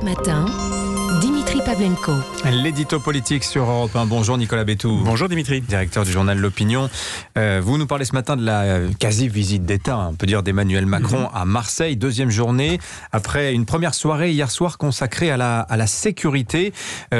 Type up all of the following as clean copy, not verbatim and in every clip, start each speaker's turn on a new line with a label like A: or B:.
A: Europe Matin, Dimitri Pavlenko.
B: L'édito politique sur Europe 1. Bonjour Nicolas Bétou.
C: Bonjour Dimitri.
B: Directeur du journal L'Opinion. Vous nous parlez ce matin de la quasi-visite d'État, on peut dire, d'Emmanuel Macron à Marseille. Deuxième journée, après une première soirée hier soir consacrée à la sécurité.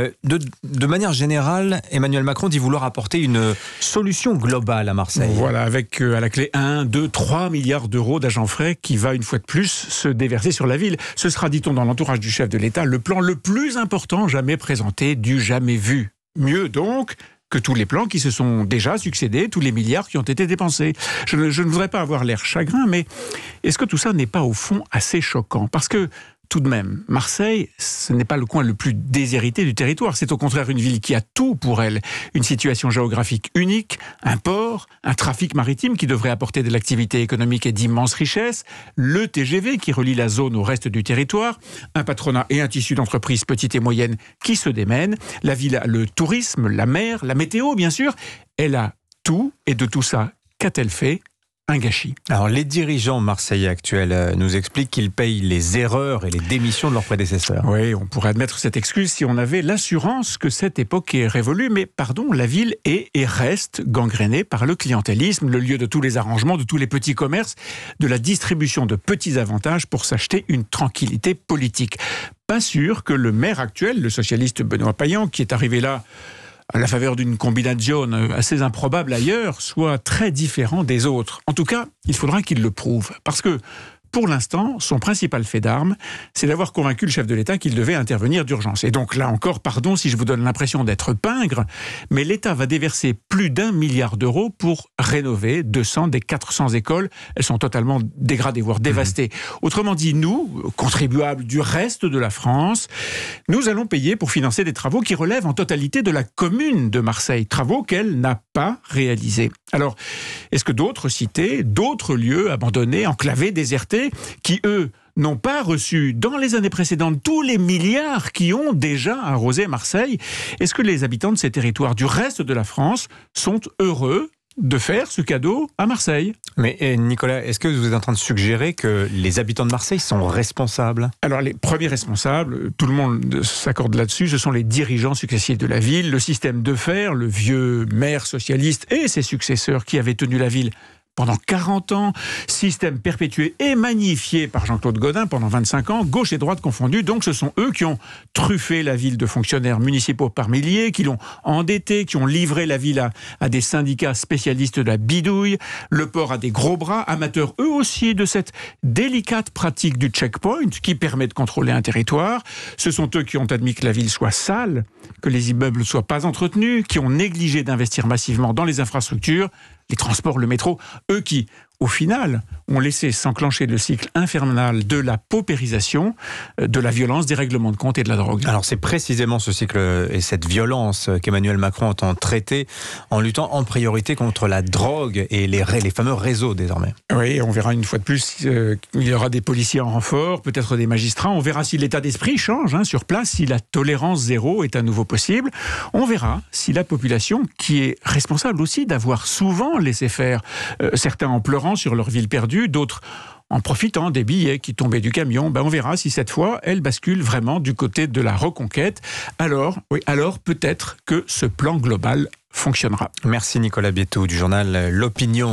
B: De manière générale, Emmanuel Macron dit vouloir apporter une solution globale à Marseille.
C: Voilà, avec à la clé 1, 2, 3 milliards d'euros d'argent frais qui va une fois de plus se déverser sur la ville. Ce sera, dit-on dans l'entourage du chef de l'État, le plan le plus important jamais présenté, du jamais vu. Mieux donc que tous les plans qui se sont déjà succédés, tous les milliards qui ont été dépensés. Je ne voudrais pas avoir l'air chagrin, mais est-ce que tout ça n'est pas au fond assez choquant ? Parce que tout de même, Marseille, ce n'est pas le coin le plus déshérité du territoire. C'est au contraire une ville qui a tout pour elle. Une situation géographique unique, un port, un trafic maritime qui devrait apporter de l'activité économique et d'immenses richesses, le TGV qui relie la zone au reste du territoire, un patronat et un tissu d'entreprises petites et moyennes qui se démènent. La ville a le tourisme, la mer, la météo, bien sûr. Elle a tout, et de tout ça, qu'a-t-elle fait ? Un gâchis.
B: Alors, les dirigeants marseillais actuels nous expliquent qu'ils payent les erreurs et les démissions de leurs prédécesseurs.
C: Oui, on pourrait admettre cette excuse si on avait l'assurance que cette époque est révolue. Mais pardon, la ville est et reste gangrénée par le clientélisme, le lieu de tous les arrangements, de tous les petits commerces, de la distribution de petits avantages pour s'acheter une tranquillité politique. Pas sûr que le maire actuel, le socialiste Benoît Payan, qui est arrivé là à la faveur d'une combinazione assez improbable ailleurs, soit très différent des autres. En tout cas, il faudra qu'il le prouve. Parce que, pour l'instant, son principal fait d'armes, c'est d'avoir convaincu le chef de l'État qu'il devait intervenir d'urgence. Et donc là encore, pardon si je vous donne l'impression d'être pingre, mais l'État va déverser plus d'1 milliard d'euros pour rénover 200 des 400 écoles. Elles sont totalement dégradées, voire dévastées. Autrement dit, nous, contribuables du reste de la France, nous allons payer pour financer des travaux qui relèvent en totalité de la commune de Marseille. Travaux qu'elle n'a pas réalisés. Alors, est-ce que d'autres cités, d'autres lieux abandonnés, enclavés, désertés, qui, eux, n'ont pas reçu, dans les années précédentes, tous les milliards qui ont déjà arrosé Marseille, est-ce que les habitants de ces territoires du reste de la France sont heureux de faire ce cadeau à Marseille?
B: Mais Nicolas, est-ce que vous êtes en train de suggérer que les habitants de Marseille sont responsables?
C: Alors les premiers responsables, tout le monde s'accorde là-dessus, ce sont les dirigeants successifs de la ville, le système de fer, le vieux maire socialiste et ses successeurs qui avaient tenu la ville pendant 40 ans, système perpétué et magnifié par Jean-Claude Gaudin pendant 25 ans, gauche et droite confondues. Donc ce sont eux qui ont truffé la ville de fonctionnaires municipaux par milliers, qui l'ont endettée, qui ont livré la ville à des syndicats spécialistes de la bidouille, le port à des gros bras, amateurs eux aussi de cette délicate pratique du checkpoint qui permet de contrôler un territoire. Ce sont eux qui ont admis que la ville soit sale, que les immeubles ne soient pas entretenus, qui ont négligé d'investir massivement dans les infrastructures, les transports, le métro, eux qui, au final, ont laissé s'enclencher le cycle infernal de la paupérisation, de la violence, des règlements de compte et de la drogue.
B: Alors c'est précisément ce cycle et cette violence qu'Emmanuel Macron entend traiter en luttant en priorité contre la drogue et les fameux réseaux désormais.
C: Oui, on verra une fois de plus, il y aura des policiers en renfort, peut-être des magistrats, on verra si l'état d'esprit change sur place, si la tolérance zéro est à nouveau possible. On verra si la population, qui est responsable aussi d'avoir souvent laissé faire, certains en pleurant sur leur ville perdue, d'autres en profitant des billets qui tombaient du camion, on verra si cette fois, elle bascule vraiment du côté de la reconquête. Alors peut-être que ce plan global fonctionnera.
B: Merci Nicolas Bétou du journal L'Opinion.